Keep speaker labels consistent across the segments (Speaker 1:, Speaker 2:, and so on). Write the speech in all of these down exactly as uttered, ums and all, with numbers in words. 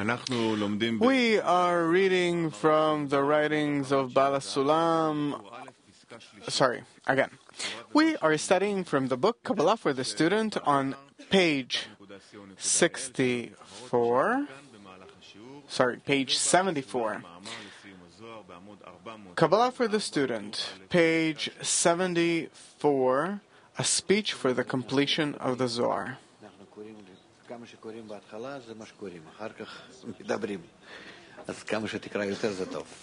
Speaker 1: We are reading from the writings of Bala Sulam. Sorry, again. We are studying from the book Kabbalah for the Student on page sixty-four. Sorry, page seventy-four. Kabbalah for the Student, page seventy-four, a speech for the completion of the Zohar.
Speaker 2: כמה שקוראים בהתחלה זה מה שקוראים, אחר כך מדברים. אז כמה שתקרא יותר זה טוב.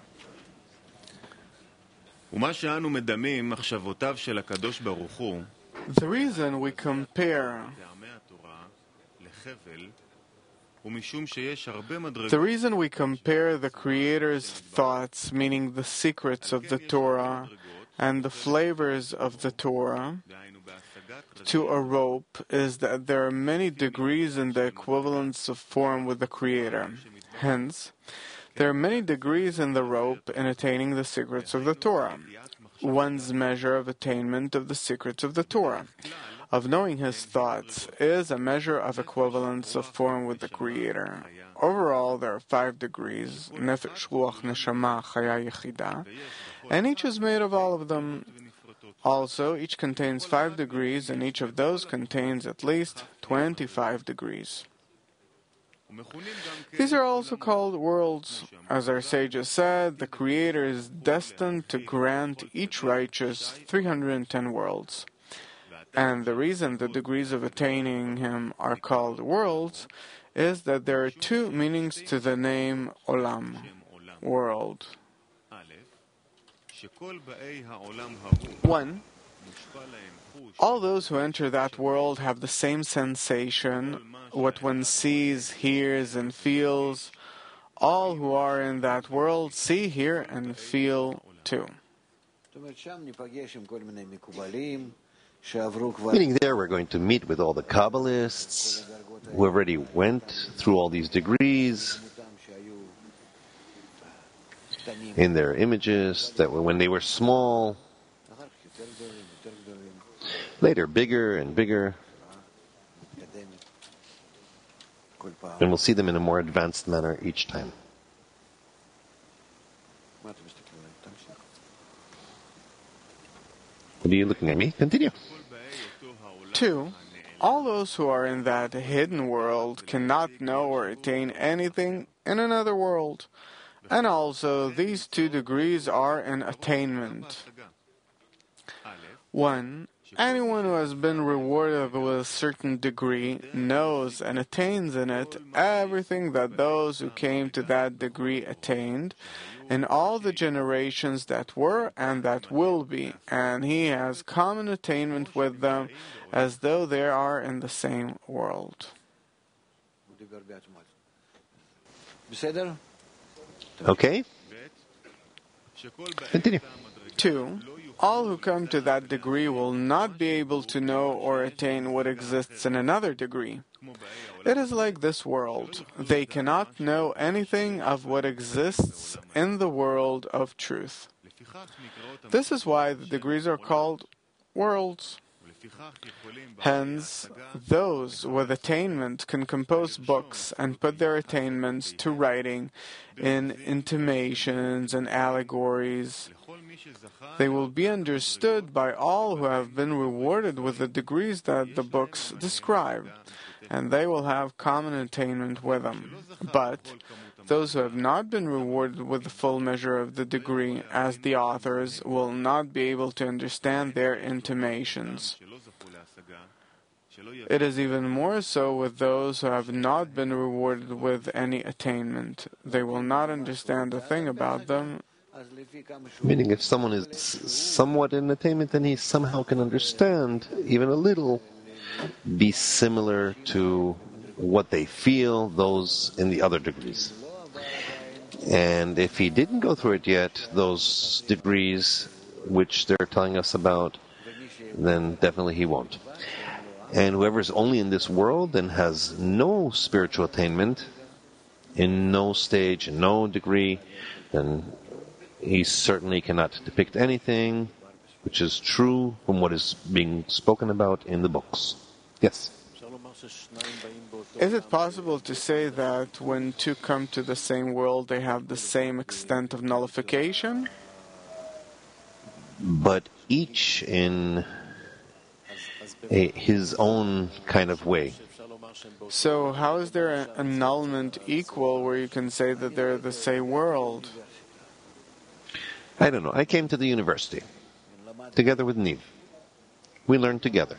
Speaker 3: ומה שאנו מדמים מחשבותיו של הקדוש ברוך הוא,
Speaker 1: The reason we compare
Speaker 3: טעמי התורה לחבל, הוא משום שיש הרבה מדרגות.
Speaker 1: The reason we compare the Creator's thoughts, meaning the secrets of the Torah and the flavors of the Torah, to a rope, is that there are many degrees in the equivalence of form with the Creator. Hence, there are many degrees in the rope in attaining the secrets of the Torah. One's measure of attainment of the secrets of the Torah, of knowing his thoughts, is a measure of equivalence of form with the Creator. Overall, there are five degrees, Nefesh, Ruach, Neshama, Chaya, Yechida, and each is made of all of them. Also, each contains five degrees, and each of those contains at least twenty-five degrees. These are also called worlds. As our sages said, the Creator is destined to grant each righteous three hundred ten worlds. And the reason the degrees of attaining Him are called worlds is that there are two meanings to the name Olam, world. One, all those who enter that world have the same sensation, what one sees, hears, and feels. All who are in that world see, hear, and feel too.
Speaker 4: Meaning there we're going to meet with all the Kabbalists who already went through all these degrees in their images, that when they were small, later bigger and bigger, and we'll see them in a more advanced manner each time. What are you looking at me? Continue.
Speaker 1: Two, all those who are in that hidden world cannot know or attain anything in another world. And also, these two degrees are in attainment. One, anyone who has been rewarded with a certain degree knows and attains in it everything that those who came to that degree attained in all the generations that were and that will be, and he has common attainment with them as though they are in the same world.
Speaker 4: Okay? Continue.
Speaker 1: Two, all who come to that degree will not be able to know or attain what exists in another degree. It is like this world. They cannot know anything of what exists in the world of truth. This is why the degrees are called worlds. Hence, those with attainment can compose books and put their attainments to writing in intimations and allegories. They will be understood by all who have been rewarded with the degrees that the books describe, and they will have common attainment with them. But those who have not been rewarded with the full measure of the degree, as the authors, will not be able to understand their intimations. It is even more so with those who have not been rewarded with any attainment. They will not understand a thing about them.
Speaker 4: Meaning if someone is somewhat in attainment, then he somehow can understand, even a little, be similar to what they feel, those in the other degrees. And if he didn't go through it yet, those degrees which they're telling us about, then definitely he won't. And whoever is only in this world and has no spiritual attainment, in no stage, in no degree, then he certainly cannot depict anything which is true from what is being spoken about in the books. Yes?
Speaker 1: Is it possible to say that when two come to the same world, they have the same extent of nullification?
Speaker 4: But each in a, his own kind of way.
Speaker 1: So how is there an annulment equal where you can say that they're the same world?
Speaker 4: I don't know. I came to the university together with Niv. We learned together.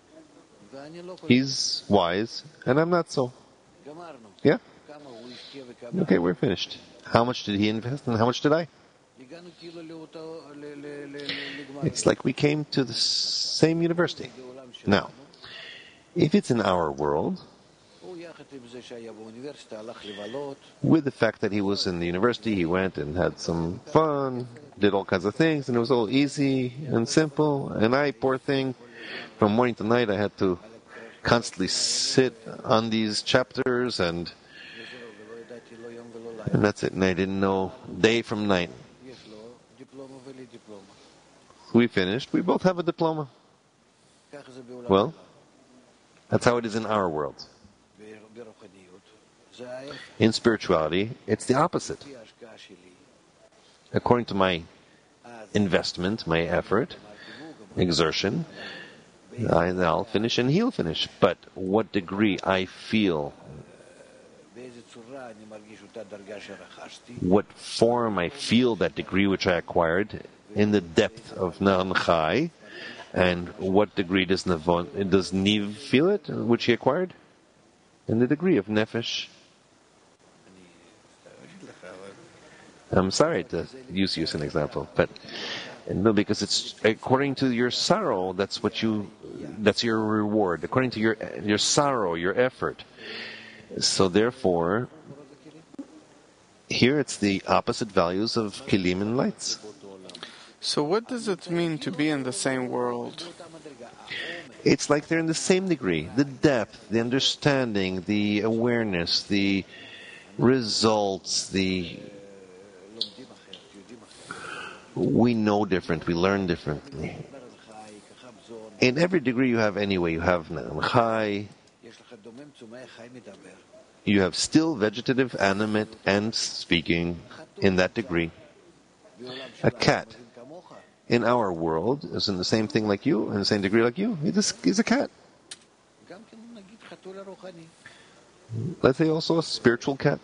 Speaker 4: He's wise, and I'm not so. Yeah? Okay, we're finished. How much did he invest, and how much did I? It's like we came to the same university. Now, if it's in our world, with the fact that he was in the university, he went and had some fun, did all kinds of things, and it was all easy and simple, and I, poor thing, from morning to night, I had to constantly sit on these chapters, and and that's it. And I didn't know day from night. We finished. We both have a diploma. Well, that's how it is in our world. In spirituality, it's the opposite. According to my investment, my effort, exertion, I'll finish and he'll finish. But what degree I feel, what form I feel that degree which I acquired in the depth of Na'am Chai, and what degree does Navon, does Niv feel it, which he acquired? In the degree of Nefesh. I'm sorry to use you as an example, but no, because it's according to your sorrow. That's what you. That's your reward. According to your your sorrow, your effort. So therefore, here it's the opposite values of kilim and lights.
Speaker 1: So what does it mean to be in the same world?
Speaker 4: It's like they're in the same degree. The depth, the understanding, the awareness, the results, the we know different, we learn differently. In every degree you have anyway, you have Na'am Chai, you have still vegetative, animate, and speaking in that degree. A cat in our world is in the same thing like you, in the same degree like you. He's a cat. Let's say also a spiritual cat.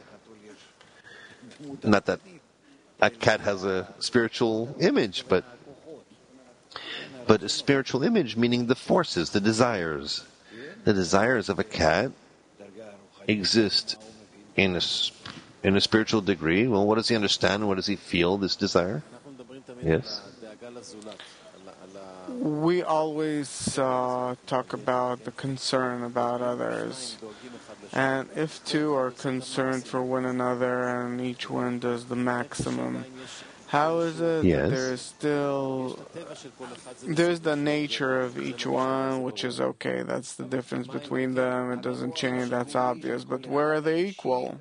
Speaker 4: Not that a cat has a spiritual image, but but a spiritual image meaning the forces, the desires. The desires of a cat exist in a, in a spiritual degree. Well, what does he understand? What does he feel, this desire? Yes?
Speaker 1: We always uh, talk about the concern about others. And if two are concerned for one another and each one does the maximum, how is it
Speaker 4: yes.
Speaker 1: that there's still, there's the nature of each one, which is okay, that's the difference between them, it doesn't change, that's obvious, but where are they equal?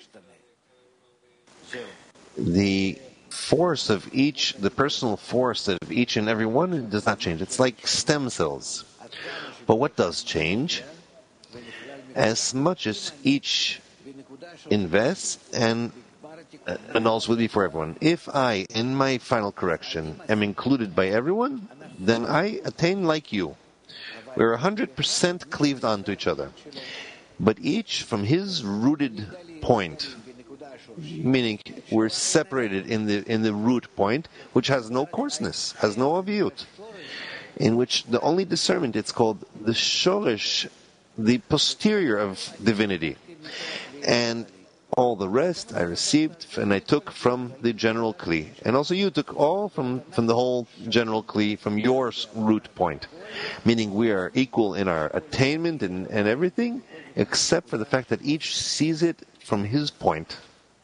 Speaker 4: The force of each, the personal force of each and every one does not change. It's like stem cells. But what does change? As much as each invests and uh, annuls will be for everyone. If I, in my final correction, am included by everyone, then I attain like you. We're one hundred percent cleaved onto each other. But each from his rooted point, meaning we're separated in the in the root point, which has no coarseness, has no aviyut, in which the only discernment, it's called the shoresh, the posterior of divinity. And all the rest I received and I took from the general kli. And also you took all from, from the whole general kli, from your root point. Meaning we are equal in our attainment and, and everything, except for the fact that each sees it from his point.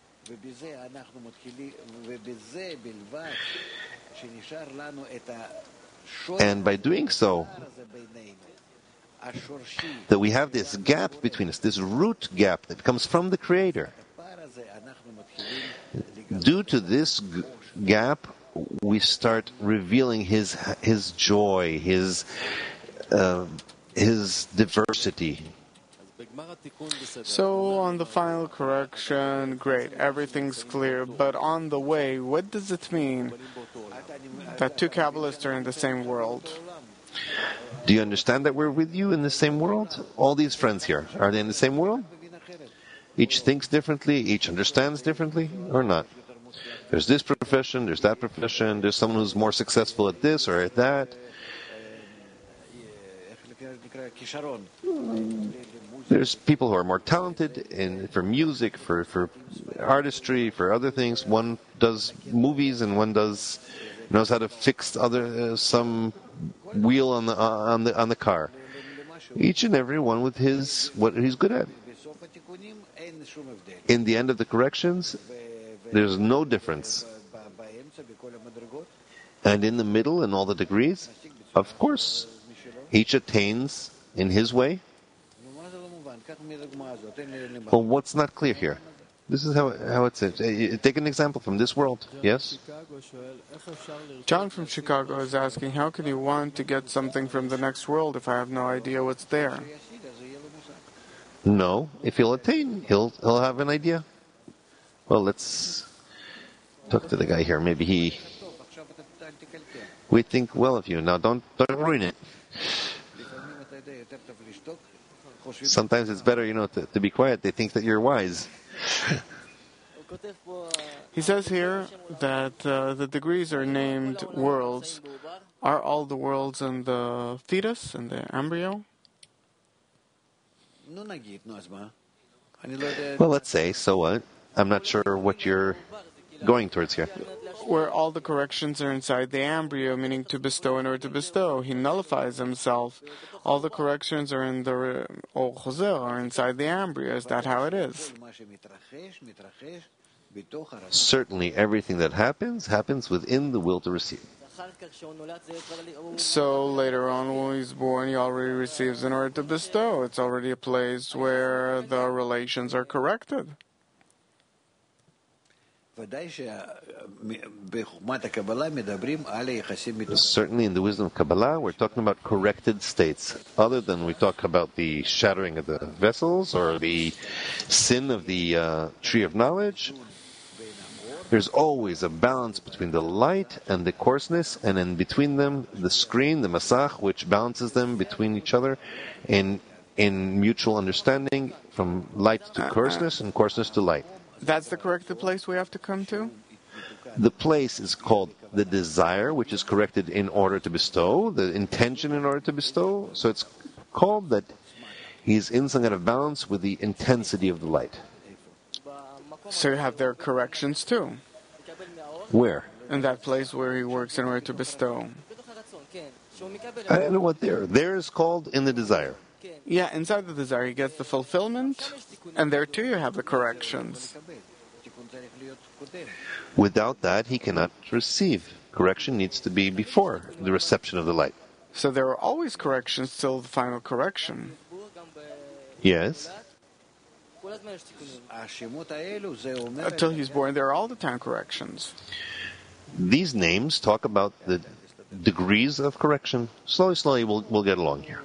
Speaker 4: And by doing so, that we have this gap between us, this root gap that comes from the Creator. Due to this g- gap, we start revealing His His joy, His uh, His diversity.
Speaker 1: So on the final correction, great, everything's clear. But on the way, what does it mean that two Kabbalists are in the same world?
Speaker 4: Do you understand that we're with you in the same world? All these friends here, are they in the same world? Each thinks differently, each understands differently, or not? There's this profession, there's that profession, there's someone who's more successful at this or at that. There's people who are more talented in for music, for, for artistry, for other things. One does movies and one does knows how to fix other uh, some wheel on the uh, on the on the car. Each and every one with his what he's good at. In the end of the corrections, there's no difference. And in the middle, in all the degrees, of course, each attains in his way. Well, what's not clear here? This is how how it's. Uh, take an example from this world. Yes?
Speaker 1: John from Chicago is asking, how can you want to get something from the next world if I have no idea what's there?
Speaker 4: No. If he'll attain, he'll he'll have an idea. Well, let's talk to the guy here. Maybe he. We think well of you. Now, don't don't ruin it. Sometimes it's better, you know, to, to be quiet. They think that you're wise.
Speaker 1: He says here that uh, the degrees are named worlds. Are all the worlds in the fetus, in the embryo?
Speaker 4: Well, let's say, so what? I'm not sure what you're going towards here.
Speaker 1: Where all the corrections are inside the embryo, meaning to bestow in order to bestow. He nullifies himself. All the corrections are in the Or Choser, are inside the embryo. Is that how it is?
Speaker 4: Certainly, everything that happens, happens within the will to receive.
Speaker 1: So later on, when he's born, he already receives in order to bestow. It's already a place where the relations are corrected.
Speaker 4: Certainly in the wisdom of Kabbalah, we're talking about corrected states. Other than we talk about the shattering of the vessels or the sin of the uh, tree of knowledge, there's always a balance between the light and the coarseness, and in between them, the screen, the masach, which balances them between each other in, in mutual understanding from light to coarseness and coarseness to light.
Speaker 1: That's the corrected place we have to come to?
Speaker 4: The place is called the desire, which is corrected in order to bestow, the intention in order to bestow. So it's called that he's in some kind of balance with the intensity of the light.
Speaker 1: So you have their corrections too?
Speaker 4: Where?
Speaker 1: In that place where he works in order to bestow.
Speaker 4: I don't know what there. There is called in the desire.
Speaker 1: Yeah, inside the desire he gets the fulfillment, and there too you have the corrections.
Speaker 4: Without that, he cannot receive. Correction needs to be before the reception of the light.
Speaker 1: So there are always corrections till the final correction.
Speaker 4: Yes.
Speaker 1: Until he's born, there are all the time corrections.
Speaker 4: These names talk about the degrees of correction. Slowly, slowly, we'll, we'll get along here.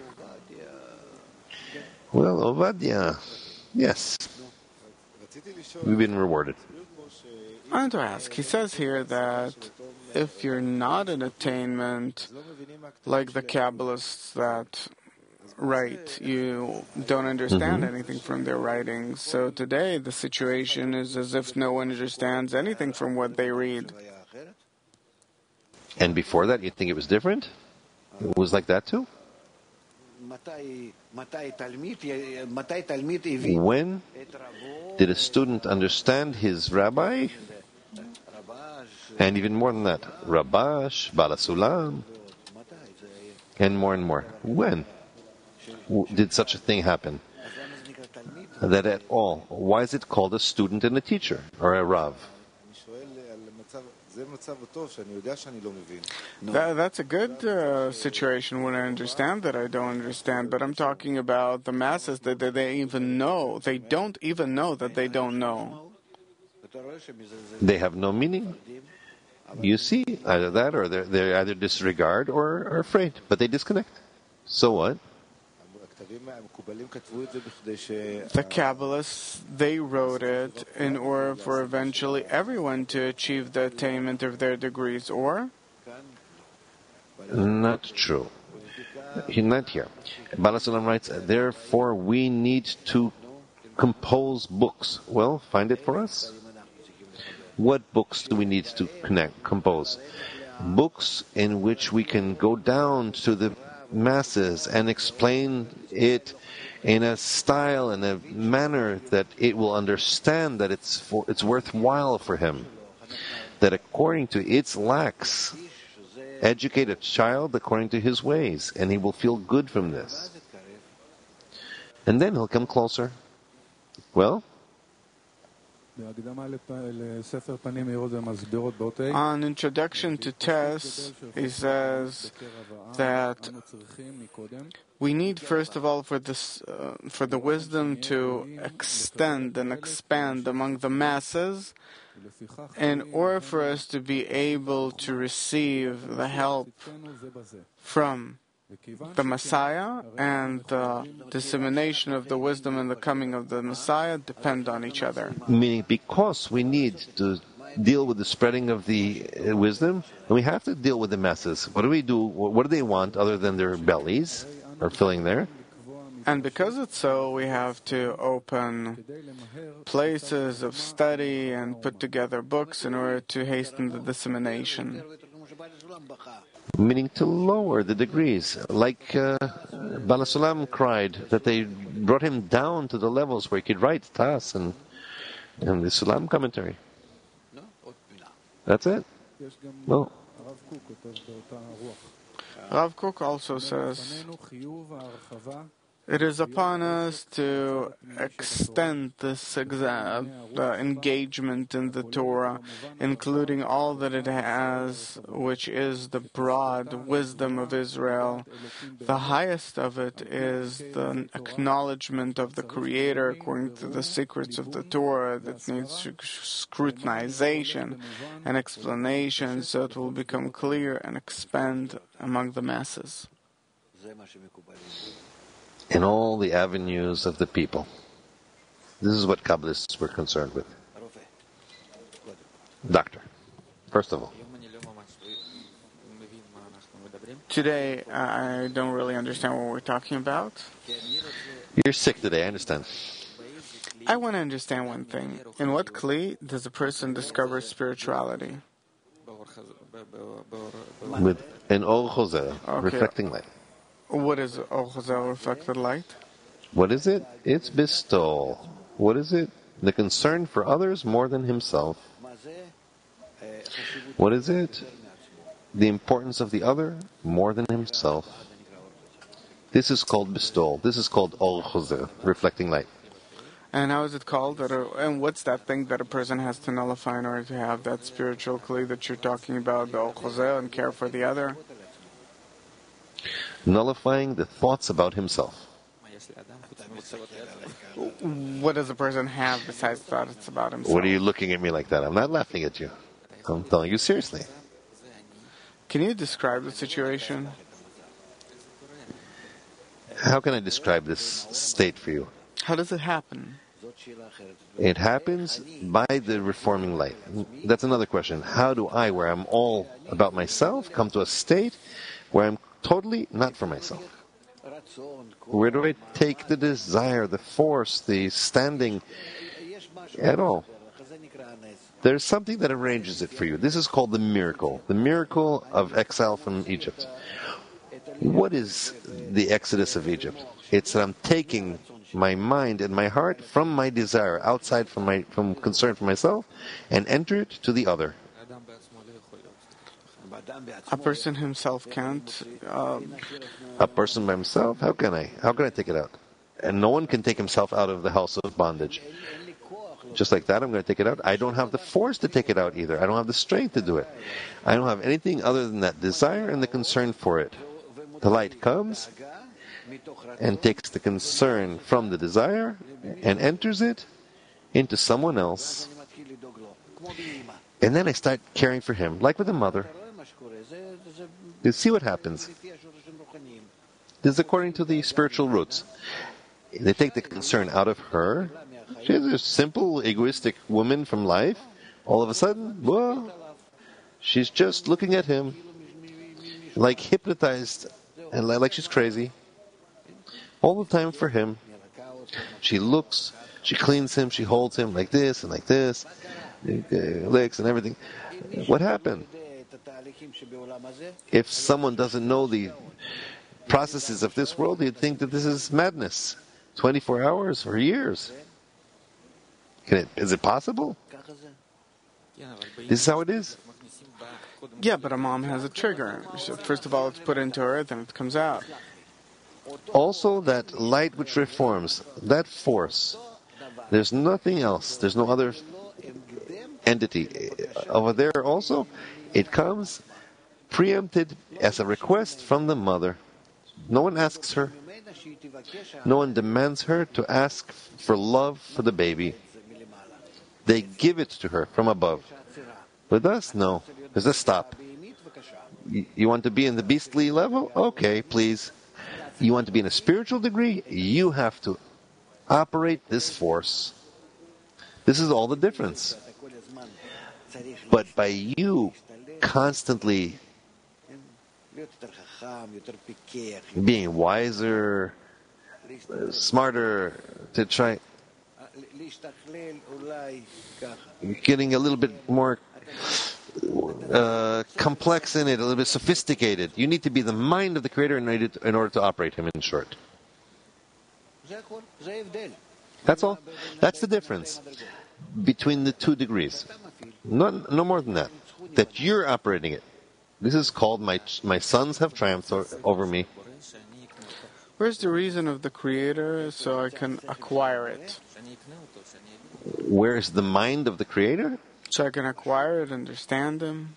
Speaker 4: Well, Ovadia, yes. We've been rewarded.
Speaker 1: I want to ask, he says here that if you're not in attainment, like the Kabbalists that write, you don't understand
Speaker 4: Mm-hmm.
Speaker 1: anything from their writings. So today the situation is as if no one understands anything from what they read.
Speaker 4: And before that, you think it was different? It was like that too? When did a student understand his rabbi? And even more than that, Rabash, Balasulam, and more and more. When did such a thing happen? That at all. Why is it called a student and a teacher, or a Rav?
Speaker 1: That, that's a good uh, situation when I understand that I don't understand, but I'm talking about the masses that, that they even know. They don't even know that they don't know.
Speaker 4: They have no meaning. You see, either that or they're, they either disregard or are afraid, but they disconnect. So what?
Speaker 1: The Kabbalists, they wrote it in order for eventually everyone to achieve the attainment of their degrees, or?
Speaker 4: Not true. Not here. Baal HaSulam writes, therefore we need to compose books. Well, find it for us. What books do we need to connect, compose? Books in which we can go down to the masses and explain it in a style and a manner that it will understand that it's for, it's worthwhile for him. That according to its lacks, educate a child according to his ways, and he will feel good from this. And then he'll come closer. Well?
Speaker 1: On introduction to Tess, he says that we need, first of all, for this, uh, for the wisdom to extend and expand among the masses, in order for us to be able to receive the help from the Messiah, and the dissemination of the wisdom and the coming of the Messiah depend on each other.
Speaker 4: Meaning, because we need to deal with the spreading of the uh, wisdom, and we have to deal with the masses. What do we do? What do they want other than their bellies are filling there?
Speaker 1: And because it's so, we have to open places of study and put together books in order to hasten the dissemination.
Speaker 4: Meaning to lower the degrees. Like uh, Baal HaSulam cried that they brought him down to the levels where he could write Tas and, and the Sulam commentary. That's it. Well,
Speaker 1: Rav Kook also says, it is upon us to extend this exa- uh, engagement in the Torah, including all that it has, which is the broad wisdom of Israel. The highest of it is the acknowledgement of the Creator according to the secrets of the Torah that needs scrutinization and explanation so it will become clear and expand among the masses.
Speaker 4: In all the avenues of the people. This is what Kabbalists were concerned with. Doctor, first of all.
Speaker 1: Today, I don't really understand what we're talking about.
Speaker 4: You're sick today, I understand.
Speaker 1: I want to understand one thing. In what kli does a person discover spirituality?
Speaker 4: With an Or Chozer,
Speaker 1: Okay.
Speaker 4: reflecting light.
Speaker 1: What is Or Chozer, reflected light?
Speaker 4: What is it? It's bestowal. What is it? The concern for others more than himself. What is it? The importance of the other more than himself. This is called bestowal. This is called Or Chozer, reflecting light.
Speaker 1: And how is it called? That a, and what's that thing that a person has to nullify in order to have that spiritual kli that you're talking about, the Or Chozer, and care for the other?
Speaker 4: Nullifying the thoughts about himself.
Speaker 1: What does a person have besides thoughts about himself?
Speaker 4: What are you looking at me like that? I'm not laughing at you. I'm telling you seriously.
Speaker 1: Can you describe the situation?
Speaker 4: How can I describe this state for you?
Speaker 1: How does it happen?
Speaker 4: It happens by the reforming light. That's another question. How do I, where I'm all about myself, come to a state where I'm totally not for myself? Where do I take the desire, the force, the standing at all? There's something that arranges it for you. This is called the miracle. The miracle of exile from Egypt. What is the exodus of Egypt? It's that I'm taking my mind and my heart from my desire, outside from my from concern for myself, and enter it to the other.
Speaker 1: A person himself can't. Uh,
Speaker 4: A person by himself? How can I? How can I take it out? And no one can take himself out of the house of bondage. Just like that, I'm going to take it out. I don't have the force to take it out either. I don't have the strength to do it. I don't have anything other than that desire and the concern for it. The light comes and takes the concern from the desire and enters it into someone else. And then I start caring for him, like with a mother. You see what happens. This is according to the spiritual roots. They take the concern out of her. She's a simple, egoistic woman from life. All of a sudden, whoa, she's just looking at him like hypnotized and like she's crazy. All the time for him. She looks, she cleans him, she holds him like this and like this, licks and everything. What happened? If someone doesn't know the processes of this world, you'd think that this is madness. twenty-four hours or years. Can it, is it possible? This is how it is.
Speaker 1: Yeah, but a mom has a trigger. So first of all, it's put into her, then it comes out.
Speaker 4: Also, that light which reforms, that force, there's nothing else. There's no other entity. Over there also, it comes preempted as a request from the mother. No one asks her. No one demands her to ask for love for the baby. They give it to her from above. With us, no. There's a stop. You, you want to be in the beastly level? Okay, please. You want to be in a spiritual degree? You have to operate this force. This is all the difference. But by you constantly being wiser, smarter, to try getting a little bit more uh, complex in it, a little bit sophisticated. You need to be the mind of the Creator in order to, in order to operate Him, in short. That's all. That's the difference between the two degrees. No, no more than that. That you're operating it. This is called my my sons have triumphed over me.
Speaker 1: Where's the reason of the Creator so I can acquire it?
Speaker 4: Where is the mind of the Creator?
Speaker 1: So I can acquire it, understand Him.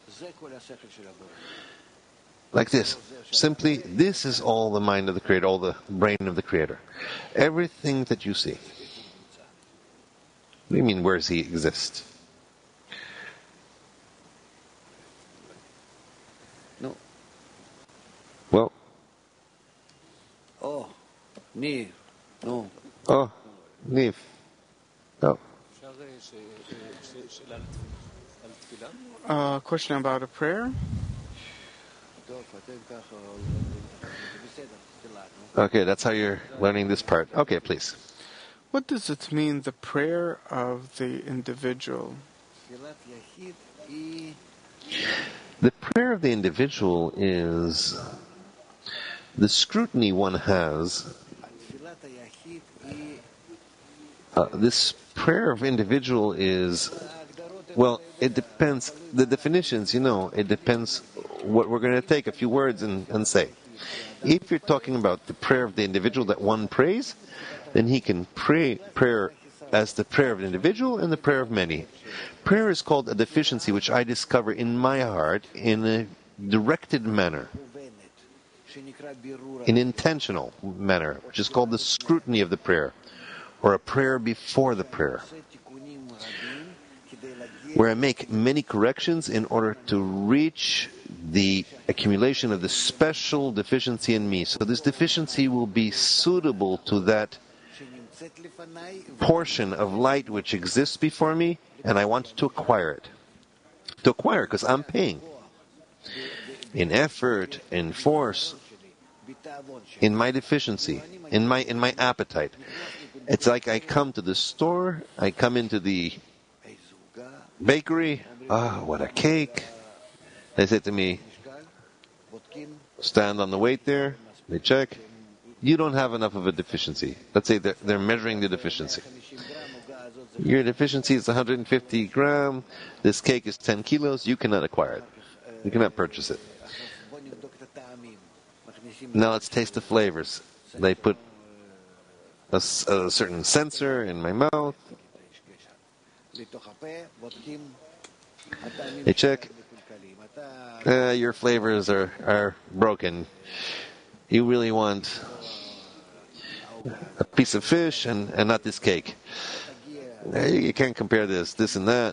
Speaker 4: Like this. Simply, this is all the mind of the Creator, all the brain of the Creator. Everything that you see. What do you mean, where does He exist?
Speaker 2: No.
Speaker 4: Well.
Speaker 2: Oh, Niv. No.
Speaker 4: Oh, Niv. Oh.
Speaker 1: A uh, question about a prayer.
Speaker 4: Okay, that's how you're learning this part. Okay, please.
Speaker 1: What does it mean, the prayer of the individual?
Speaker 4: The prayer of the individual is the scrutiny one has. Uh, this prayer of individual is, well, it depends. The definitions, you know, it depends what we're going to take a few words and, and say. If you're talking about the prayer of the individual that one prays, then he can pray prayer as the prayer of an individual and the prayer of many. Prayer is called a deficiency which I discover in my heart in a directed manner, an intentional manner, which is called the scrutiny of the prayer, or a prayer before the prayer, where I make many corrections in order to reach the accumulation of the special deficiency in me. So this deficiency will be suitable to that portion of light which exists before me, and I want to acquire it. To acquire it, because I'm paying. In effort, in force, in my deficiency, in my in my appetite. It's like I come to the store, I come into the bakery, ah, oh, what a cake. They say to me, stand on the weight there, they check. You don't have enough of a deficiency. Let's say they're, they're measuring the deficiency. Your deficiency is one hundred fifty grams, this cake is ten kilos, you cannot acquire it. You cannot purchase it. Now let's taste the flavors. They put a, a certain sensor in my mouth. They check. Uh, your flavors are, are broken. You really want a piece of fish and, and not this cake. You can't compare this, this and that.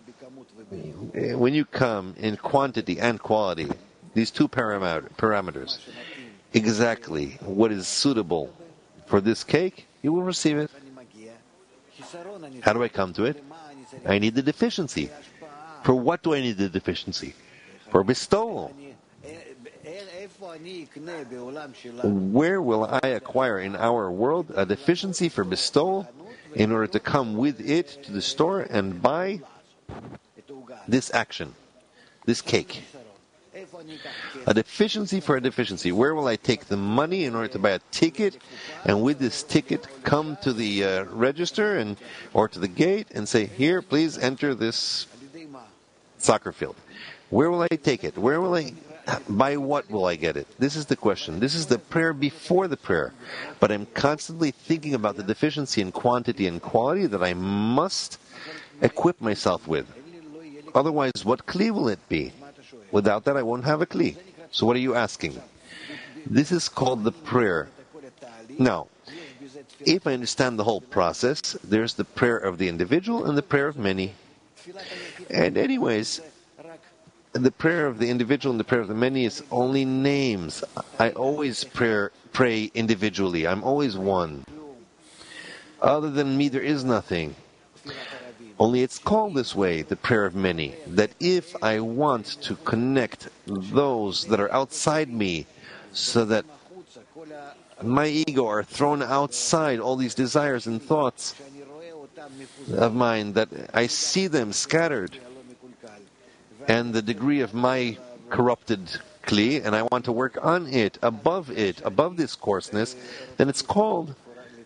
Speaker 4: When you come in quantity and quality, these two parameter, parameters, exactly what is suitable for this cake, you will receive it. How do I come to it? I need the deficiency. For what do I need the deficiency? For bestowal. Where will I acquire in our world a deficiency for bestowal in order to come with it to the store and buy this action, this cake? A deficiency for a deficiency. Where will I take the money in order to buy a ticket, and with this ticket come to the uh, register and or to the gate and say, here, please enter this soccer field? Where will I take it? Where will I, by what will I get it? This is the question. This is the prayer before the prayer. But I'm constantly thinking about the deficiency in quantity and quality that I must equip myself with. Otherwise, what kli will it be? Without that, I won't have a kli. So what are you asking? This is called the prayer. Now, if I understand the whole process, there's the prayer of the individual and the prayer of many. And anyways, the prayer of the individual and the prayer of the many is only names. I always pray, pray individually. I'm always one. Other than me, there is nothing. Only it's called this way, the prayer of many, that if I want to connect those that are outside me, so that my ego are thrown outside, all these desires and thoughts of mine, that I see them scattered, and the degree of my corrupted kli, and I want to work on it, above it, above this coarseness, then it's called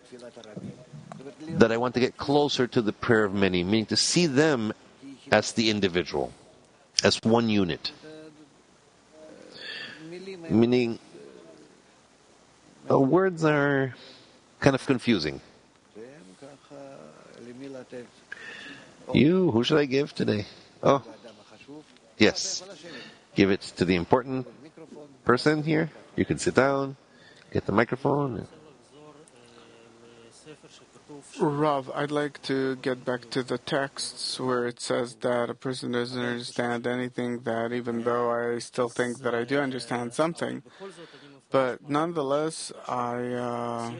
Speaker 4: that I want to get closer to the prayer of many, meaning to see them as the individual, as one unit. Meaning, uh, words are kind of confusing. You, who should I give today? Oh, yes. Give it to the important person here. You can sit down, get the microphone.
Speaker 1: Rav, I'd like to get back to the texts where it says that a person doesn't understand anything, that even though I still think that I do understand something, but nonetheless, I uh,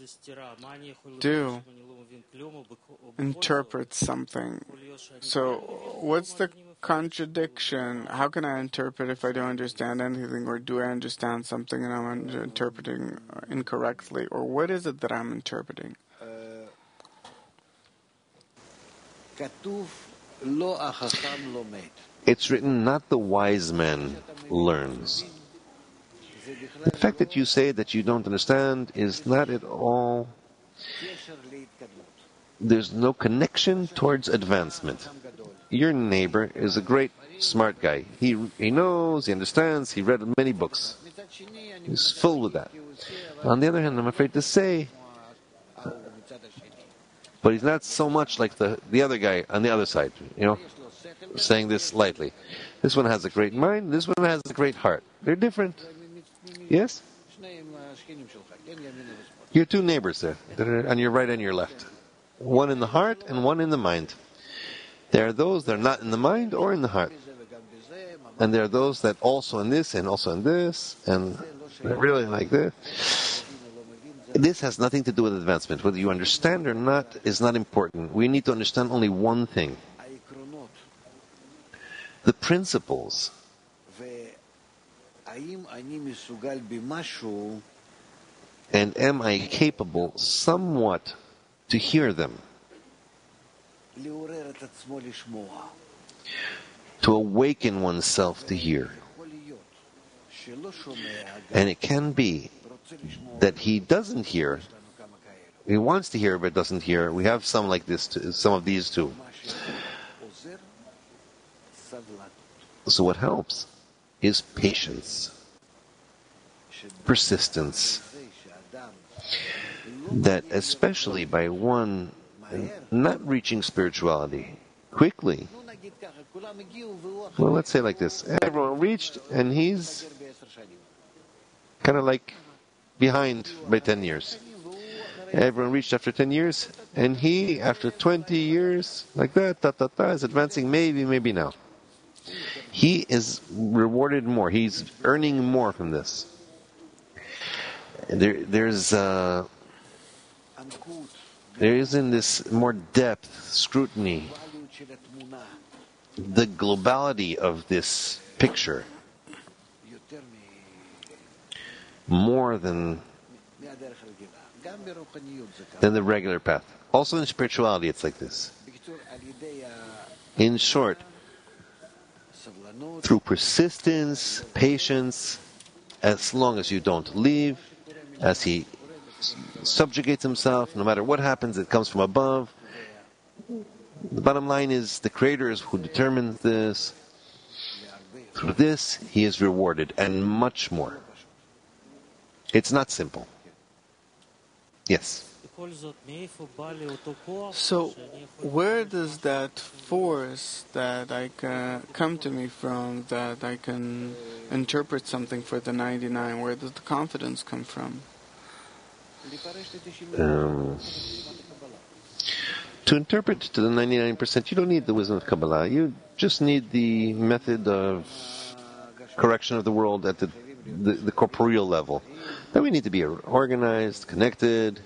Speaker 1: do interpret something. So, what's the contradiction? How can I interpret if I don't understand anything, or do I understand something and I'm interpreting incorrectly? Or what is it that I'm interpreting?
Speaker 4: It's written, not the wise man learns. The fact that you say that you don't understand is not at all... There's no connection towards advancement. Your neighbor is a great, smart guy. He he knows, he understands, he read many books. He's full with that. On the other hand, I'm afraid to say, but he's not so much like the, the other guy on the other side, you know, saying this lightly. This one has a great mind, this one has a great heart. They're different. Yes? Your two neighbors there, that are on your right and your left. One in the heart and one in the mind. There are those that are not in the mind or in the heart. And there are those that also in this and also in this, and they're really like this. This has nothing to do with advancement. Whether you understand or not is not important. We need to understand only one thing. The principles. And am I capable somewhat to hear them? To awaken oneself to hear. And it can be that he doesn't hear. He wants to hear but doesn't hear. We have some like this, too, some of these too. So what helps is patience, persistence. That especially by one not reaching spirituality quickly. Well, let's say like this. Everyone reached and he's kind of like behind by ten years. Everyone reached after ten years, and he, after twenty years, like that, ta ta ta, is advancing maybe, maybe now. He is rewarded more. He's earning more from this. there, there's uh, there is in this more depth, scrutiny, the globality of this picture more than than the regular path. Also in spirituality, it's like this. In short, through persistence, patience, as long as you don't leave, as he subjugates himself, no matter what happens, it comes from above. The bottom line is the Creator is who determines this. Through this, he is rewarded, and much more. It's not simple. Yes.
Speaker 1: So, where does that force that I can come to me from, that I can interpret something for the ninety-nine, where does the confidence come from?
Speaker 4: Um, to interpret to the ninety-nine percent, you don't need the wisdom of Kabbalah. You just need the method of correction of the world at the, the, the corporeal level. Then we need to be organized, connected,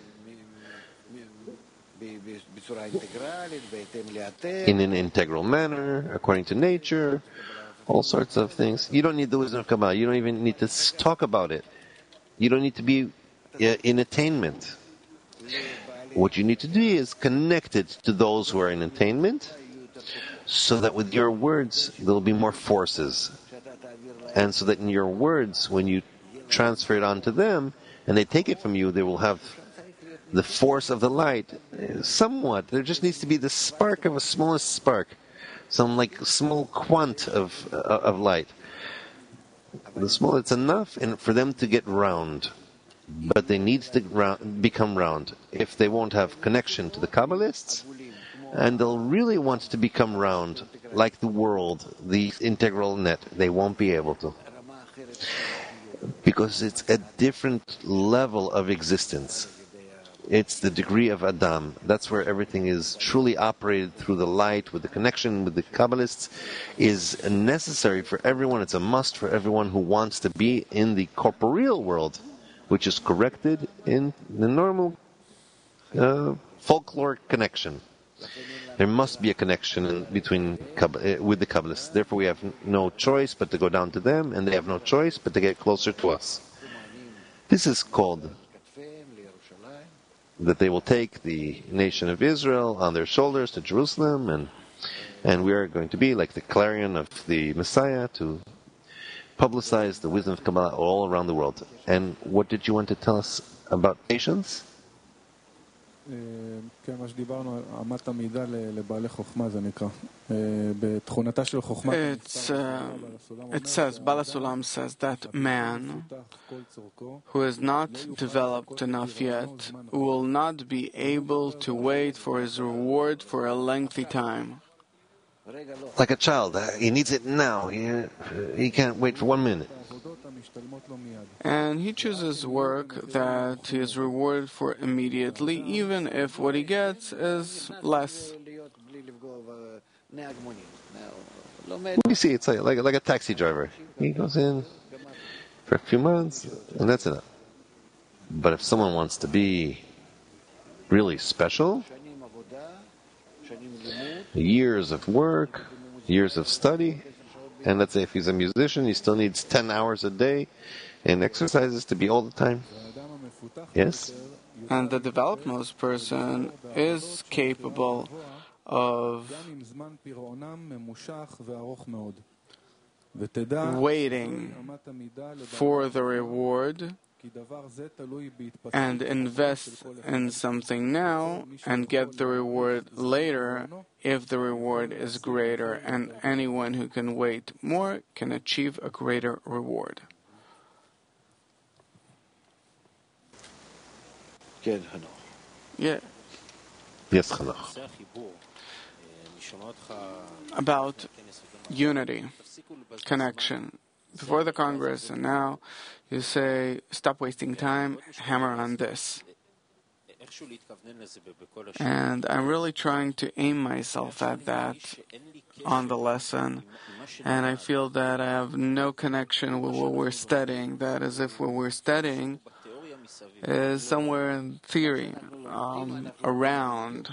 Speaker 4: in an integral manner, according to nature, all sorts of things. You don't need the wisdom of Kabbalah. You don't even need to talk about it. You don't need to be in attainment. What you need to do is connect it to those who are in attainment, so that with your words there will be more forces. And so that in your words, when you transfer it onto them, and they take it from you, they will have the force of the light, somewhat. There just needs to be the spark of a smallest spark, some like small quant of uh, of light. The small, it's enough, and for them to get round, but they need to round, become round. If they won't have connection to the Kabbalists, and they'll really want to become round, like the world, the integral net, they won't be able to, because it's a different level of existence. It's the degree of Adam. That's where everything is truly operated through the light, with the connection with the Kabbalists, is necessary for everyone. It's a must for everyone who wants to be in the corporeal world, which is corrected in the normal uh, folklore connection. There must be a connection in, between uh, with the Kabbalists. Therefore, we have no choice but to go down to them, and they have no choice but to get closer to us. This is called that they will take the nation of Israel on their shoulders to Jerusalem, and and we are going to be like the clarion of the Messiah to publicize the wisdom of Kabbalah all around the world. And what did you want to tell us about patience?
Speaker 1: It's, uh, it says, Bala Sulam says that man who is not developed enough yet will not be able to wait for his reward for a lengthy time.
Speaker 4: Like a child, uh, he needs it now. He, he can't wait for one minute.
Speaker 1: And he chooses work that he is rewarded for immediately, even if what he gets is less.
Speaker 4: You see, it's like, like, like a taxi driver. He goes in for a few months, and that's enough. But if someone wants to be really special, years of work, years of study, and let's say if he's a musician, he still needs ten hours a day and exercises to be all the time. Yes?
Speaker 1: And the developed most person is capable of waiting for the reward and invest in something now and get the reward later if the reward is greater, and anyone who can wait more can achieve a greater reward. Yeah.
Speaker 4: Yes, Chanach.
Speaker 1: About unity, connection. Before the Congress and now, you say, stop wasting time, hammer on this. And I'm really trying to aim myself at that on the lesson. And I feel that I have no connection with what we're studying. That is, if what we're studying, is somewhere in theory, um, around.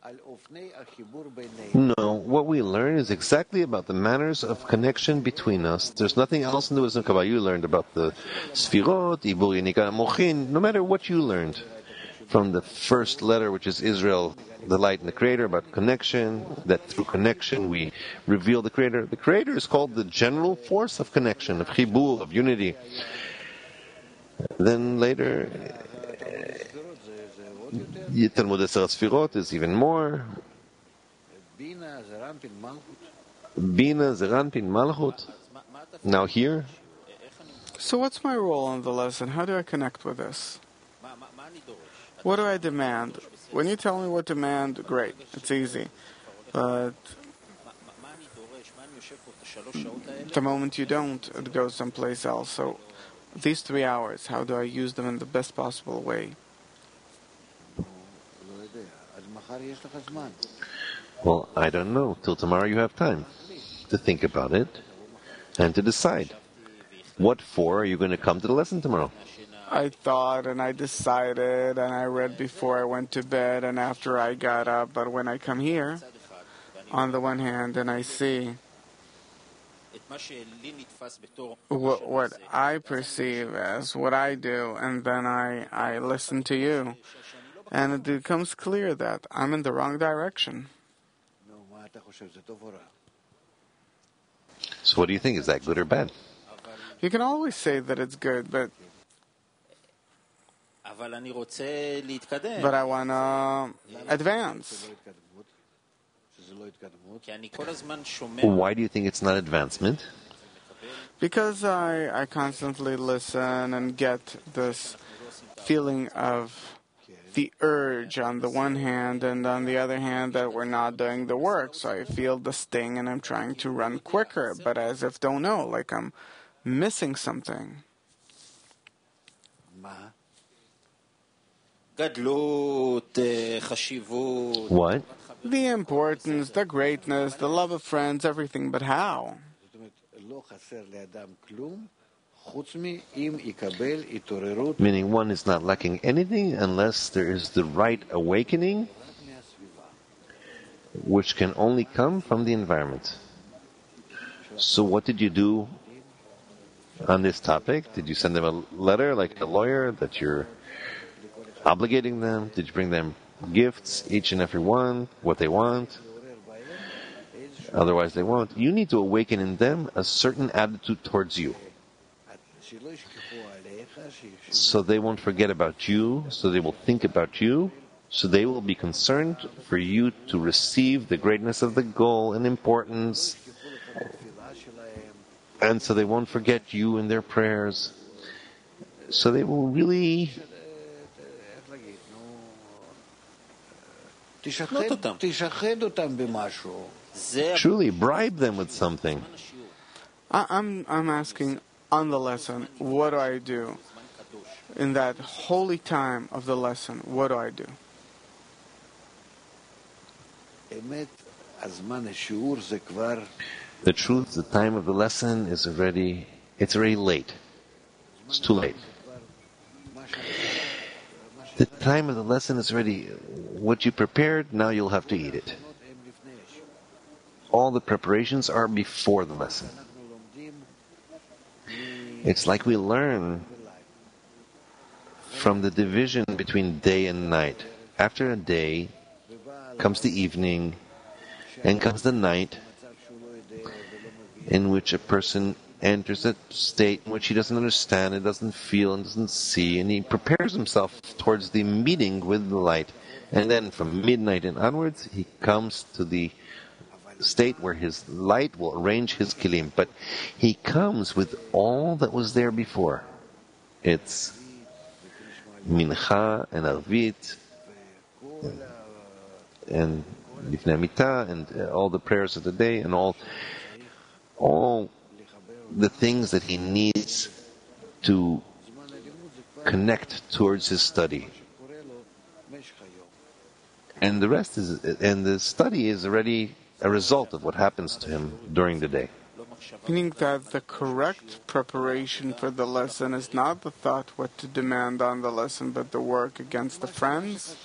Speaker 4: No, what we learn is exactly about the manners of connection between us. There's nothing else in the wisdom Kabbalah. You learned about the Sfirot, Ibur Yenika Mochin, no matter what you learned. From the first letter, which is Israel, the light and the Creator, about connection, that through connection we reveal the Creator. The Creator is called the general force of connection, of chibur, of unity. Then later, Talmud Eser Sfirot is even more. Bina, Zeranpin, Malchut. Now here.
Speaker 1: So what's my role in the lesson? How do I connect with this? What do I demand? When you tell me what to demand, great, it's easy. But the moment you don't, it goes someplace else. So these three hours, how do I use them in the best possible way?
Speaker 4: Well, I don't know. Till tomorrow you have time to think about it and to decide. What for are you going to come to the lesson tomorrow?
Speaker 1: I thought and I decided and I read before I went to bed and after I got up. But when I come here, on the one hand, and I see what, what I perceive as what I do, and then I, I listen to you, and it becomes clear that I'm in the wrong direction.
Speaker 4: So what do you think? Is that good or bad?
Speaker 1: You can always say that it's good, but but I want to advance.
Speaker 4: Why do you think it's not advancement?
Speaker 1: Because I, I constantly listen and get this feeling of the urge on the one hand, and on the other hand that we're not doing the work. So I feel the sting and I'm trying to run quicker, but as if don't know, like I'm missing something.
Speaker 4: What?
Speaker 1: The importance, the greatness, the love of friends, everything, but how?
Speaker 4: Meaning one is not lacking anything unless there is the right awakening, which can only come from the environment. So what did you do on this topic? Did you send them a letter like a lawyer that you're obligating them? Did you bring them gifts, each and every one, what they want? Otherwise they won't. You need to awaken in them a certain attitude towards you. So they won't forget about you, so they will think about you, so they will be concerned for you to receive the greatness of the goal and importance, and so they won't forget you in their prayers. So they will really truly bribe them with something.
Speaker 1: I, I'm I'm asking on the lesson, what do I do? In that holy time of the lesson, what do I do?
Speaker 4: The truth, the time of the lesson is already, it's already late. It's too late. The time of the lesson is already, what you prepared, now you'll have to eat it. All the preparations are before the lesson. It's like we learn from the division between day and night. After a day comes the evening and comes the night, in which a person enters a state in which he doesn't understand, and doesn't feel, and doesn't see, and he prepares himself towards the meeting with the light. And then from midnight and onwards, he comes to the state where his light will arrange his kilim. But he comes with all that was there before. It's mincha and arvit and lifnei mitah and all the prayers of the day and all all the things that he needs to connect towards his study. And the rest is, and the study is already a result of what happens to him during the day.
Speaker 1: Meaning that the correct preparation for the lesson is not the thought what to demand on the lesson, but the work against the friends.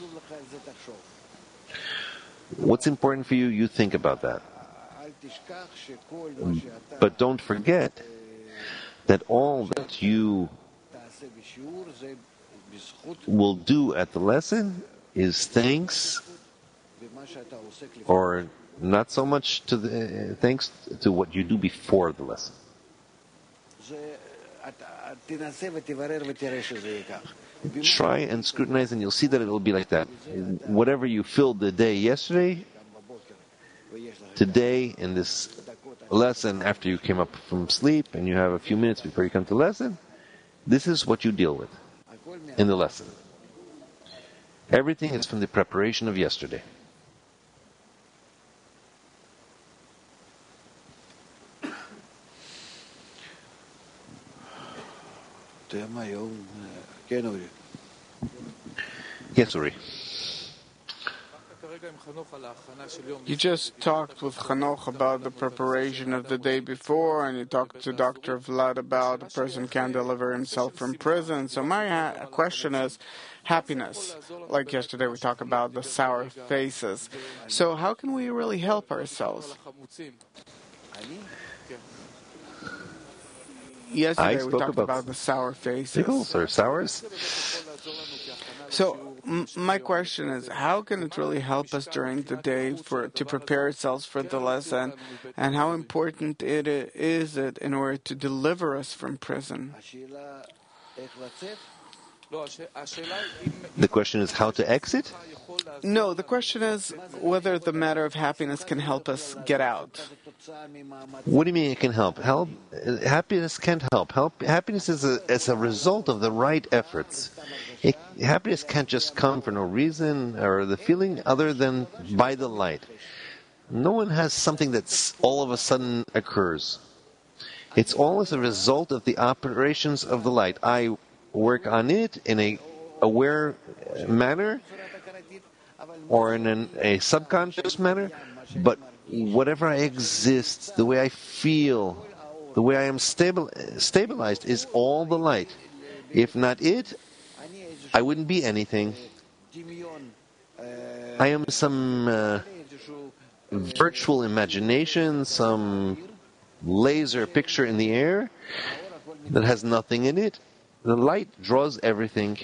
Speaker 4: What's important for you, you think about that. But don't forget that all that you will do at the lesson is thanks, or not so much to the uh, thanks to what you do before the lesson. Try and scrutinize, and you'll see that it will be like that. Whatever you filled the day yesterday, today in this lesson, after you came up from sleep and you have a few minutes before you come to lesson, this is what you deal with in the lesson. Everything is from the preparation of yesterday. Yes, Uri.
Speaker 1: You just talked with Hanoch about the preparation of the day before, and you talked to Doctor Vlad about a person can't deliver himself from prison. So my ha- question is happiness. Like yesterday we talked about the sour faces. So how can we really help ourselves? Yesterday we talked about, about the sour faces.
Speaker 4: Pickles or sours?
Speaker 1: So m- my question is, how can it really help us during the day for to prepare ourselves for the lesson, and how important it i- is it in order to deliver us from prison?
Speaker 4: The question is how to exit?
Speaker 1: No, the question is whether the matter of happiness can help us get out.
Speaker 4: What do you mean it can help? Help? Happiness can't help. Help. Happiness is a, is a result of the right efforts. It, happiness can't just come for no reason or the feeling other than by the light. No one has something that's all of a sudden occurs. It's all as a result of the operations of the light. I work on it in a aware manner or in an, a subconscious manner, but whatever I exist, the way I feel, the way I am stable, stabilized is all the light. If not it, I wouldn't be anything. I am some uh, virtual imagination, some laser picture in the air that has nothing in it. The light draws everything.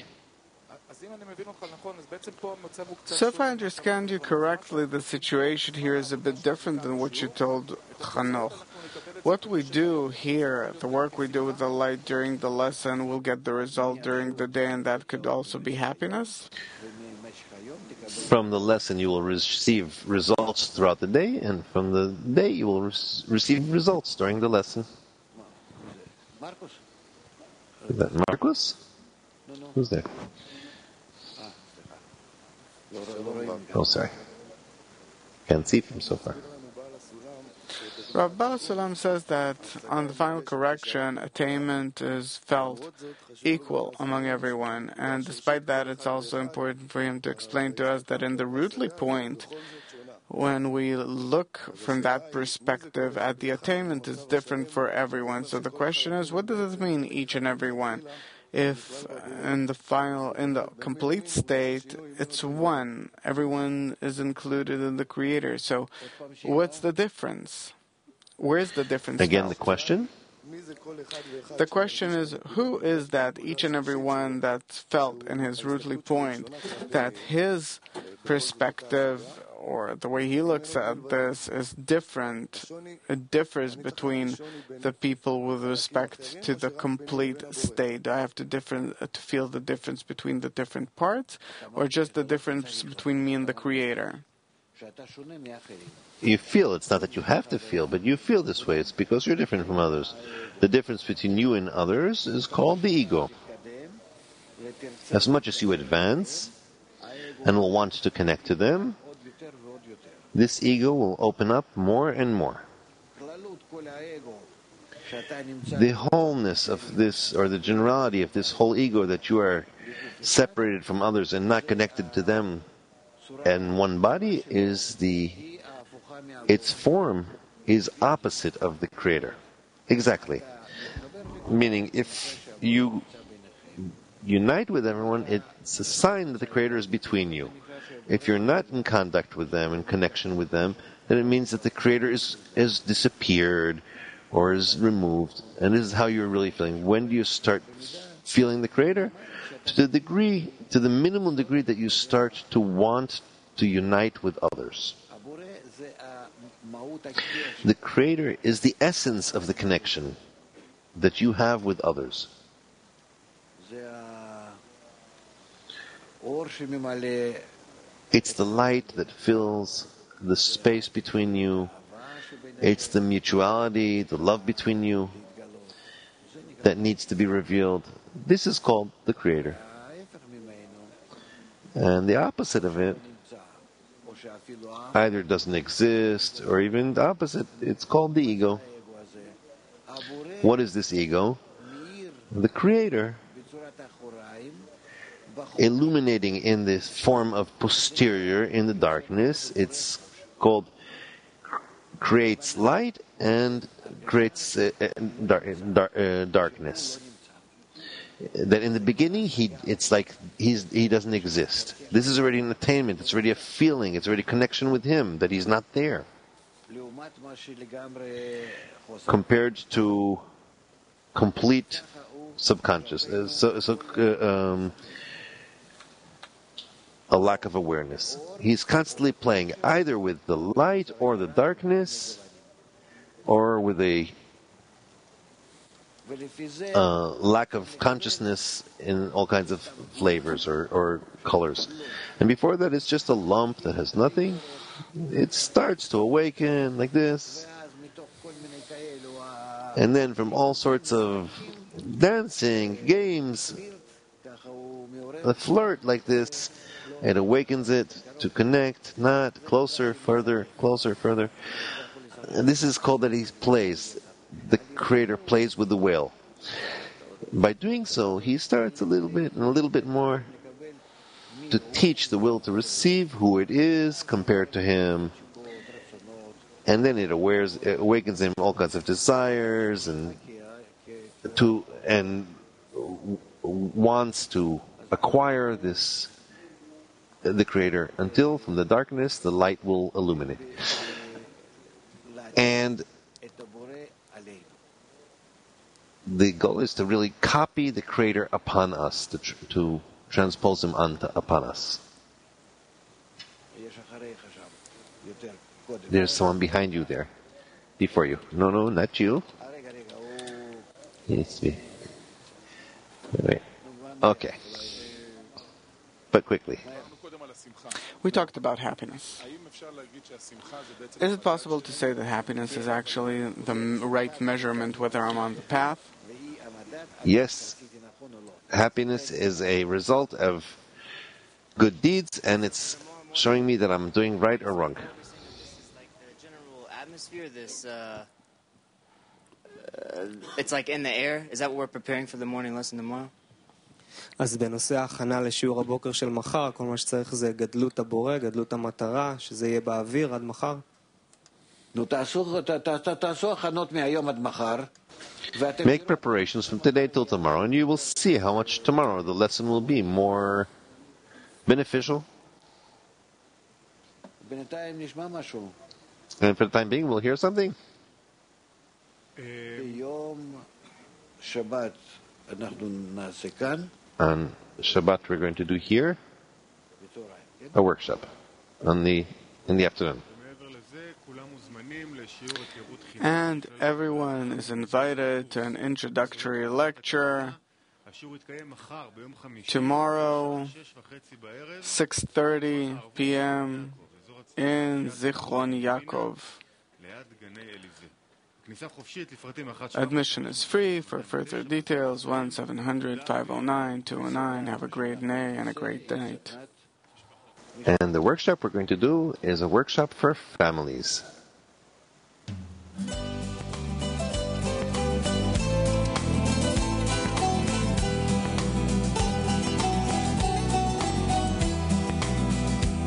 Speaker 1: So if I understand you correctly, the situation here is a bit different than what you told Hanoch. What we do here, the work we do with the light during the lesson, will get the result during the day, and that could also be happiness?
Speaker 4: From the lesson you will receive results throughout the day, and from the day you will re- receive results during the lesson. Is that Marcus? Who's there? Oh, sorry. Can't see from so far.
Speaker 1: Rav Baal Sulam says that on the final correction, attainment is felt equal among everyone, and despite that, it's also important for him to explain to us that in the Rutli point, when we look from that perspective at the attainment, it's different for everyone. So the question is, what does it mean, each and every one? If in the final, in the complete state, it's one, everyone is included in the Creator. So what's the difference? Where's the difference?
Speaker 4: Again,
Speaker 1: felt?
Speaker 4: the question?
Speaker 1: The question is, who is that each and every one that's felt in his Rutli point, that his perspective or the way he looks at this is different. It differs between the people with respect to the complete state. Do I have to different to feel the difference between the different parts, or just the difference between me and the Creator?
Speaker 4: You feel, it's not that you have to feel, but you feel this way. It's because you're different from others. The difference between you and others is called the ego. As much as you advance and will want to connect to them, this ego will open up more and more. The wholeness of this, or the generality of this whole ego, that you are separated from others and not connected to them and one body, is the its form is opposite of the Creator. Exactly. Meaning, if you unite with everyone, it's a sign that the Creator is between you. If you're not in contact with them, in connection with them, then it means that the Creator is has disappeared or is removed. And this is how you're really feeling. When do you start feeling the Creator? To the degree, to the minimum degree that you start to want to unite with others. The Creator is the essence of the connection that you have with others. It's the light that fills the space between you. It's the mutuality, the love between you that needs to be revealed. This is called the Creator. And the opposite of it either doesn't exist, or even the opposite, it's called the ego. What is this ego? The Creator, illuminating in this form of posterior in the darkness. It's called creates light and creates uh, dark, dark, uh, darkness. That in the beginning, he it's like he's he doesn't exist. This is already an attainment. It's already a feeling. It's already a connection with him that he's not there. Compared to complete subconscious, uh, so, so uh, um, a lack of awareness. He's constantly playing either with the light or the darkness, or with a uh, lack of consciousness in all kinds of flavors or, or colors. And before that, it's just a lump that has nothing. It starts to awaken like this. And then from all sorts of dancing, games, a flirt like this, it awakens it to connect, not closer, further, closer, further. And this is called that he plays. The Creator plays with the will. By doing so, he starts a little bit and a little bit more to teach the will to receive who it is compared to him. And then it awares, it awakens him all kinds of desires and to and wants to acquire this the Creator until from the darkness the light will illuminate. And the goal is to really copy the Creator upon us, to, tr- to transpose him onto, upon us. There's someone behind you there, before you. No, no, not you. It's me. Wait. Okay. But quickly.
Speaker 1: We talked about happiness. Is it possible to say that happiness is actually the m- right measurement whether I'm on the path?
Speaker 4: Yes. Happiness is a result of good deeds, and it's showing me that I'm doing right or wrong.
Speaker 5: Like the general atmosphere, this, uh, uh, it's like in the air. Is that what we're preparing for the morning lesson tomorrow?
Speaker 6: אז בנושא ההכנה לשיעור הבוקר של מחר, כל מה שצריך זה גדלות הבורא, גדלות המטרה, שזה יהיה באוויר עד מחר.
Speaker 2: נו, תעשו הכנות מהיום עד מחר.
Speaker 4: Make preparations from today till tomorrow, and you will see how much tomorrow the lesson will be more beneficial.
Speaker 2: בינתיים נשמע משהו.
Speaker 4: And for the time being, we'll hear something.
Speaker 2: ביום שבת אנחנו נעשה כאן.
Speaker 4: On Shabbat, we're going to do here a workshop on the in the afternoon.
Speaker 1: And everyone is invited to an introductory lecture tomorrow, six thirty p.m. in Zichron Yaakov. Admission is free. For further details, one seven hundred five oh nine two oh nine. Have a great day and a great night.
Speaker 4: And the workshop we're going to do is a workshop for families.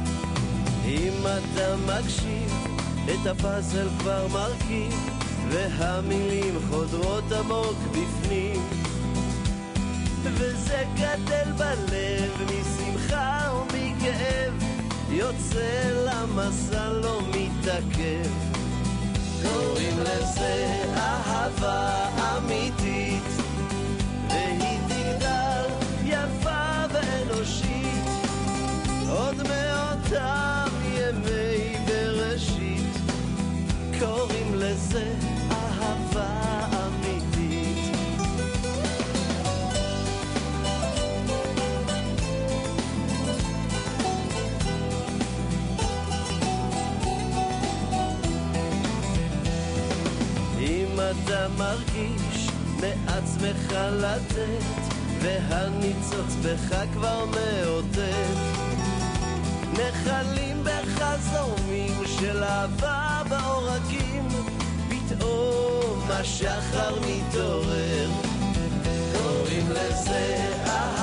Speaker 7: אם אתה מקשיב, את הפאזל כבר מרכיב, והמילים חודרות עמוק בפנים, וזה גדל בלב משמחה ומכאב, יוצא למסע לא מתעכב. קוראים לזה אהבה אמיתית, והיא תגדל יפה ואנושית עוד מאותם ימי בראשית. קוראים לזה אהבה אמיתית. אם אתה מרגיש מעצמך לתת, והניצוץ בך כבר מאותת, נחלים בך זורמים של אהבה בעורקים, פתאום השחר מתעורר. קוראים לזה אהבה